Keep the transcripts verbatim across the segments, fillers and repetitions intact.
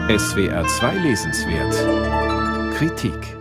S W R zwei Lesenswert Kritik.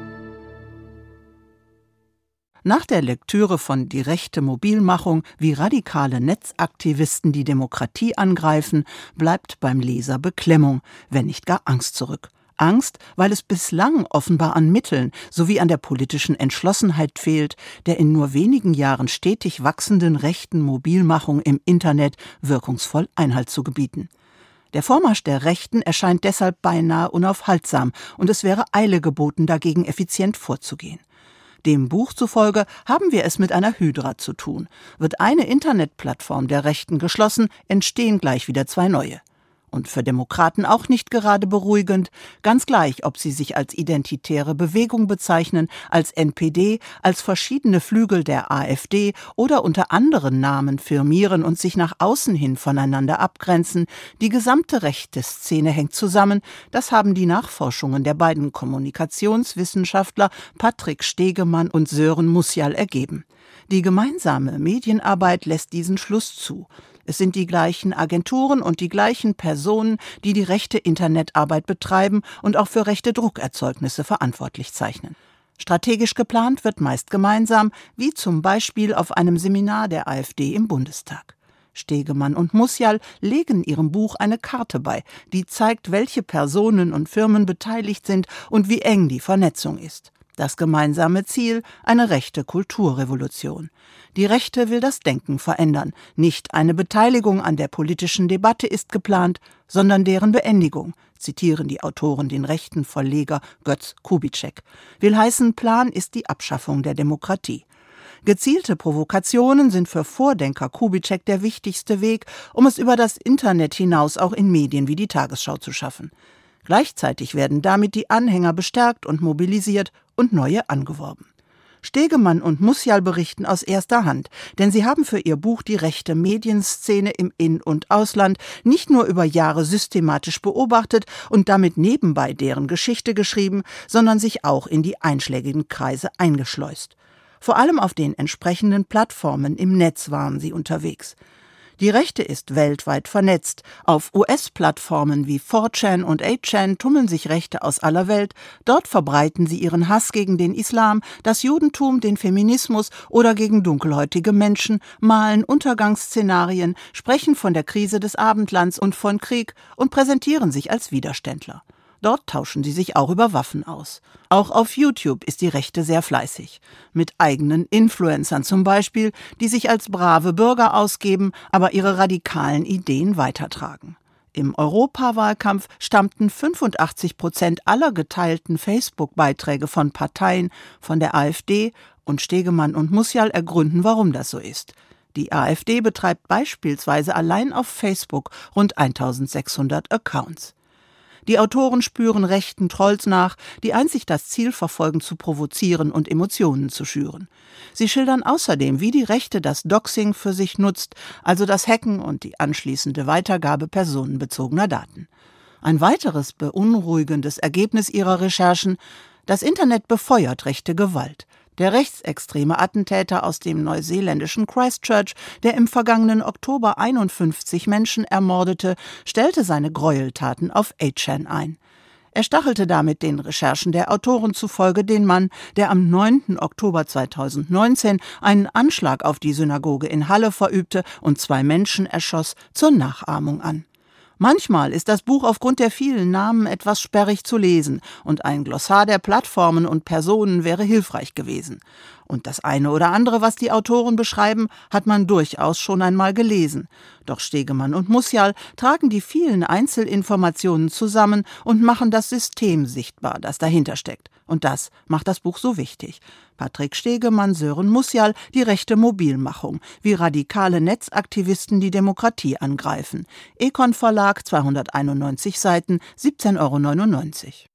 Nach der Lektüre von Die rechte Mobilmachung, wie radikale Netzaktivisten die Demokratie angreifen, bleibt beim Leser Beklemmung, wenn nicht gar Angst zurück. Angst, weil es bislang offenbar an Mitteln sowie an der politischen Entschlossenheit fehlt, der in nur wenigen Jahren stetig wachsenden rechten Mobilmachung im Internet wirkungsvoll Einhalt zu gebieten. Der Vormarsch der Rechten erscheint deshalb beinahe unaufhaltsam und es wäre Eile geboten, dagegen effizient vorzugehen. Dem Buch zufolge haben wir es mit einer Hydra zu tun. Wird eine Internetplattform der Rechten geschlossen, entstehen gleich wieder zwei neue. Und für Demokraten auch nicht gerade beruhigend, ganz gleich, ob sie sich als identitäre Bewegung bezeichnen, als N P D, als verschiedene Flügel der AfD oder unter anderen Namen firmieren und sich nach außen hin voneinander abgrenzen. Die gesamte rechte Szene hängt zusammen, das haben die Nachforschungen der beiden Kommunikationswissenschaftler Patrick Stegemann und Sören Musyal ergeben. Die gemeinsame Medienarbeit lässt diesen Schluss zu. Es sind die gleichen Agenturen und die gleichen Personen, die die rechte Internetarbeit betreiben und auch für rechte Druckerzeugnisse verantwortlich zeichnen. Strategisch geplant wird meist gemeinsam, wie zum Beispiel auf einem Seminar der AfD im Bundestag. Stegemann und Musyal legen ihrem Buch eine Karte bei, die zeigt, welche Personen und Firmen beteiligt sind und wie eng die Vernetzung ist. Das gemeinsame Ziel: eine rechte Kulturrevolution. Die Rechte will das Denken verändern. Nicht eine Beteiligung an der politischen Debatte ist geplant, sondern deren Beendigung, zitieren die Autoren den rechten Verleger Götz Kubitschek. Will heißen, Plan ist die Abschaffung der Demokratie. Gezielte Provokationen sind für Vordenker Kubitschek der wichtigste Weg, um es über das Internet hinaus auch in Medien wie die Tagesschau zu schaffen. Gleichzeitig werden damit die Anhänger bestärkt und mobilisiert und neue angeworben. Stegemann und Musyal berichten aus erster Hand, denn sie haben für ihr Buch die rechte Medienszene im In- und Ausland nicht nur über Jahre systematisch beobachtet und damit nebenbei deren Geschichte geschrieben, sondern sich auch in die einschlägigen Kreise eingeschleust. Vor allem auf den entsprechenden Plattformen im Netz waren sie unterwegs. Die Rechte ist weltweit vernetzt. Auf U S-Plattformen wie four chan und eight chan tummeln sich Rechte aus aller Welt. Dort verbreiten sie ihren Hass gegen den Islam, das Judentum, den Feminismus oder gegen dunkelhäutige Menschen, malen Untergangsszenarien, sprechen von der Krise des Abendlands und von Krieg und präsentieren sich als Widerständler. Dort tauschen sie sich auch über Waffen aus. Auch auf YouTube ist die Rechte sehr fleißig. Mit eigenen Influencern zum Beispiel, die sich als brave Bürger ausgeben, aber ihre radikalen Ideen weitertragen. Im Europawahlkampf stammten fünfundachtzig Prozent aller geteilten Facebook-Beiträge von Parteien, von der AfD, und Stegemann und Musyal ergründen, warum das so ist. Die AfD betreibt beispielsweise allein auf Facebook rund eintausendsechshundert Accounts. Die Autoren spüren rechten Trolls nach, die einzig das Ziel verfolgen, zu provozieren und Emotionen zu schüren. Sie schildern außerdem, wie die Rechte das Doxing für sich nutzt, also das Hacken und die anschließende Weitergabe personenbezogener Daten. Ein weiteres beunruhigendes Ergebnis ihrer Recherchen: Das Internet befeuert rechte Gewalt. Der rechtsextreme Attentäter aus dem neuseeländischen Christchurch, der im vergangenen Oktober einundfünfzig Menschen ermordete, stellte seine Gräueltaten auf eight chan ein. Er stachelte damit den Recherchen der Autoren zufolge den Mann, der am neunten Oktober zweitausendneunzehn einen Anschlag auf die Synagoge in Halle verübte und zwei Menschen erschoss, zur Nachahmung an. Manchmal ist das Buch aufgrund der vielen Namen etwas sperrig zu lesen und ein Glossar der Plattformen und Personen wäre hilfreich gewesen. Und das eine oder andere, was die Autoren beschreiben, hat man durchaus schon einmal gelesen. Doch Stegemann und Musyal tragen die vielen Einzelinformationen zusammen und machen das System sichtbar, das dahinter steckt. Und das macht das Buch so wichtig. Patrick Stegemann, Sören Musyal, Die rechte Mobilmachung, wie radikale Netzaktivisten die Demokratie angreifen. Econ Verlag, zweihunderteinundneunzig Seiten, siebzehn Euro neunundneunzig.